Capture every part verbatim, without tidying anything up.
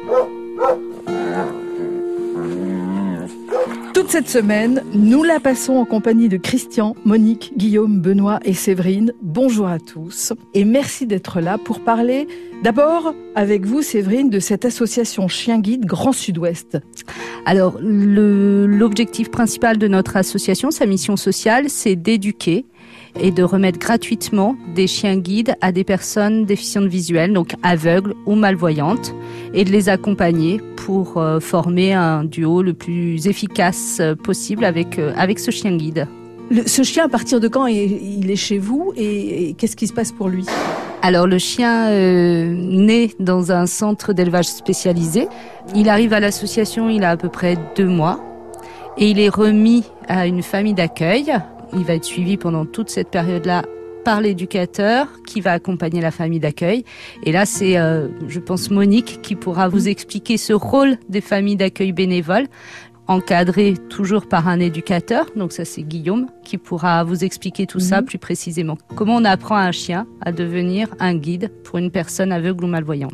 Toute cette semaine, nous la passons en compagnie de Christian, Monique, Guillaume, Benoît et Séverine. Bonjour à tous et merci d'être là pour parler d'abord avec vous, Séverine, de cette association Chien Guide Grand Sud-Ouest. Alors, le, l'objectif principal de notre association, sa mission sociale, c'est d'éduquer et de remettre gratuitement des chiens guides à des personnes déficientes visuelles, donc aveugles ou malvoyantes, et de les accompagner pour euh, former un duo le plus efficace possible avec, euh, avec ce chien guide. Le, ce chien, à partir de quand il est chez vous et, et qu'est-ce qui se passe pour lui ? Alors le chien euh, naît dans un centre d'élevage spécialisé. Il arrive à l'association, il a à peu près deux mois et il est remis à une famille d'accueil. Il va être suivi pendant toute cette période-là par l'éducateur qui va accompagner la famille d'accueil. Et là, c'est, euh, je pense, Monique qui pourra vous expliquer ce rôle des familles d'accueil bénévoles, encadrées toujours par un éducateur. Donc ça, c'est Guillaume qui pourra vous expliquer tout mmh. ça plus précisément. Comment on apprend à un chien à devenir un guide pour une personne aveugle ou malvoyante.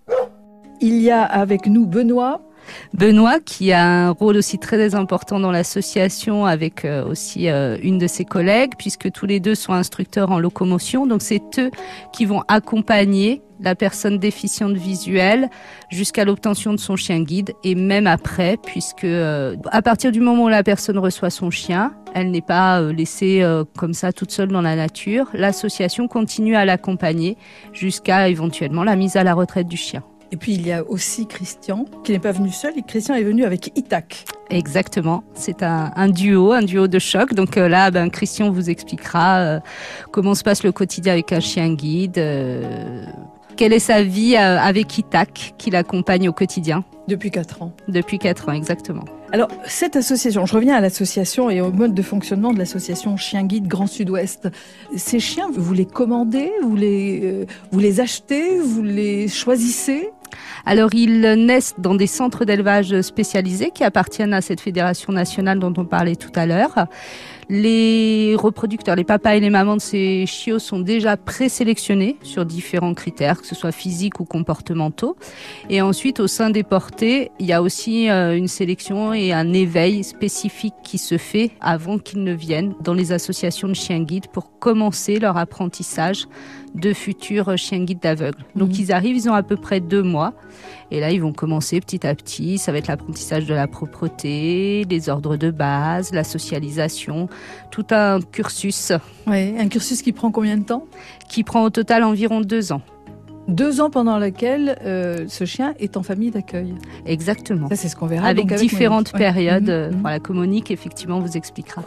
Il y a avec nous Benoît. Benoît, qui a un rôle aussi très important dans l'association avec euh, aussi euh, une de ses collègues, puisque tous les deux sont instructeurs en locomotion. Donc c'est eux qui vont accompagner la personne déficiente visuelle jusqu'à l'obtention de son chien guide et même après, puisque euh, à partir du moment où la personne reçoit son chien, elle n'est pas euh, laissée euh, comme ça toute seule dans la nature. L'association continue à l'accompagner jusqu'à éventuellement la mise à la retraite du chien. Et puis il y a aussi Christian, qui n'est pas venu seul, et Christian est venu avec Itac. Exactement, c'est un, un duo, un duo de choc. Donc euh, là, ben, Christian vous expliquera euh, comment se passe le quotidien avec un chien guide, euh, quelle est sa vie euh, avec Itac, qui l'accompagne au quotidien. Depuis quatre ans. Depuis quatre ans, exactement. Alors, cette association, je reviens à l'association et au mode de fonctionnement de l'association Chien Guide Grand Sud-Ouest. Ces chiens, vous les commandez, vous les, euh, vous les achetez, vous les choisissez ? Alors, ils naissent dans des centres d'élevage spécialisés qui appartiennent à cette fédération nationale dont on parlait tout à l'heure. Les reproducteurs, les papas et les mamans de ces chiots sont déjà présélectionnés sur différents critères, que ce soit physiques ou comportementaux. Et ensuite, au sein des portées, il y a aussi une sélection et un éveil spécifique qui se fait avant qu'ils ne viennent dans les associations de chiens guides pour commencer leur apprentissage de futurs chiens guides d'aveugles. Donc mmh. ils arrivent, ils ont à peu près deux mois. Et là, ils vont commencer petit à petit. Ça va être l'apprentissage de la propreté, les ordres de base, la socialisation, tout un cursus. Oui, un cursus qui prend combien de temps ? Qui prend au total environ deux ans. Deux ans pendant lesquels euh, ce chien est en famille d'accueil. Exactement. Ça, c'est ce qu'on verra. Avec, avec différentes Monique. périodes. Ouais. Mmh. Voilà, que Monique, effectivement, vous expliquera.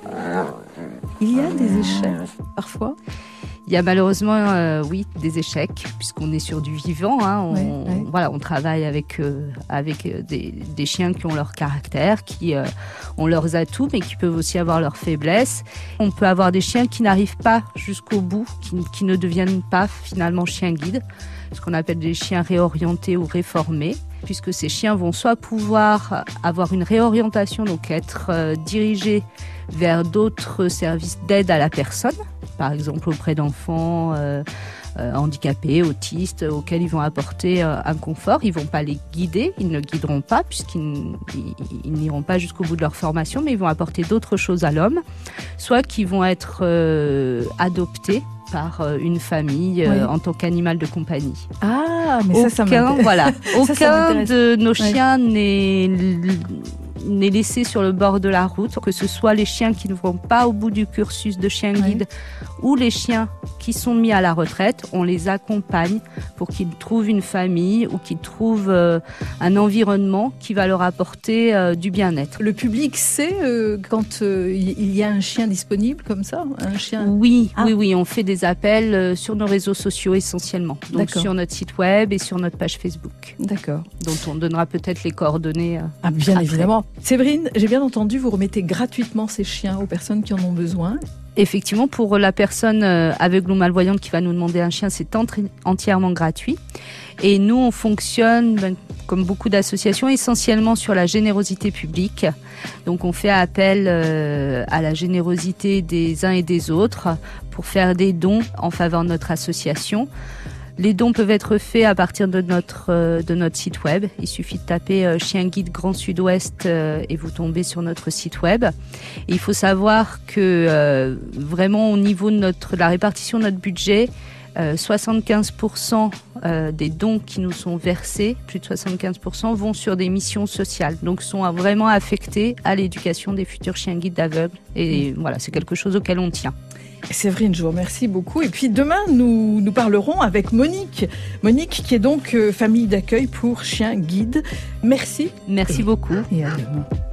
Il y a des échecs, parfois ? Il y a malheureusement, euh, oui, des échecs, puisqu'on est sur du vivant. Hein. On, oui, oui. Voilà, on travaille avec, euh, avec des, des chiens qui ont leur caractère, qui euh, ont leurs atouts, mais qui peuvent aussi avoir leurs faiblesses. On peut avoir des chiens qui n'arrivent pas jusqu'au bout, qui, qui ne deviennent pas finalement chiens guides, ce qu'on appelle des chiens réorientés ou réformés, puisque ces chiens vont soit pouvoir avoir une réorientation, donc être euh, dirigés vers d'autres services d'aide à la personne, par exemple auprès d'enfants euh, euh, handicapés, autistes, auxquels ils vont apporter euh, un confort. Ils ne vont pas les guider, ils ne guideront pas puisqu'ils ils, ils n'iront pas jusqu'au bout de leur formation, mais ils vont apporter d'autres choses à l'homme, soit qu'ils vont être euh, adoptés par une famille euh, oui. en tant qu'animal de compagnie. Ah, mais aucun, ça, ça m'intéresse. Voilà, aucun ça, ça de nos chiens oui. n'est... n'est laissé sur le bord de la route, que ce soit les chiens qui ne vont pas au bout du cursus de chien guide oui. ou les chiens qui sont mis à la retraite, on les accompagne pour qu'ils trouvent une famille ou qu'ils trouvent euh, un environnement qui va leur apporter euh, du bien-être. Le public sait euh, quand euh, il y a un chien disponible comme ça, un chien. Oui, ah. oui, oui, on fait des appels euh, sur nos réseaux sociaux essentiellement, donc D'accord. sur notre site web et sur notre page Facebook. D'accord. Dont on donnera peut-être les coordonnées. Euh, ah, bien après. évidemment. Séverine, j'ai bien entendu, vous remettez gratuitement ces chiens aux personnes qui en ont besoin. Effectivement, pour la personne aveugle ou malvoyante qui va nous demander un chien, c'est entièrement gratuit. Et nous, on fonctionne, ben, comme beaucoup d'associations, essentiellement sur la générosité publique. Donc, on fait appel euh, à la générosité des uns et des autres pour faire des dons en faveur de notre association. Les dons peuvent être faits à partir de notre, euh, de notre site web. Il suffit de taper euh, Chien Guide Grand Sud-Ouest euh, et vous tombez sur notre site web. Et il faut savoir que euh, vraiment au niveau de notre, la répartition de notre budget, euh, soixante-quinze pour cent euh, des dons qui nous sont versés, plus de soixante-quinze pour cent, vont sur des missions sociales. Donc sont vraiment affectés à l'éducation des futurs chiens guides d'aveugles. Et voilà, c'est quelque chose auquel on tient. Séverine, je vous remercie beaucoup. Et puis demain, nous, nous parlerons avec Monique. Monique qui est donc euh, famille d'accueil pour chiens guides. Merci. Merci et, beaucoup. Et à demain.